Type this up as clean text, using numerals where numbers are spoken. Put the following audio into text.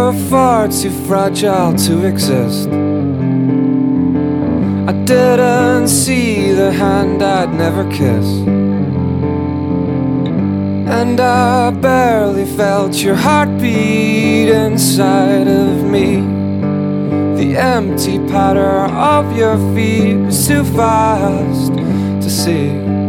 were far too fragile to exist. I didn't see the hand I'd never kissed, and I barely felt your heartbeat inside of me. The empty patter of your feet was too fast to see.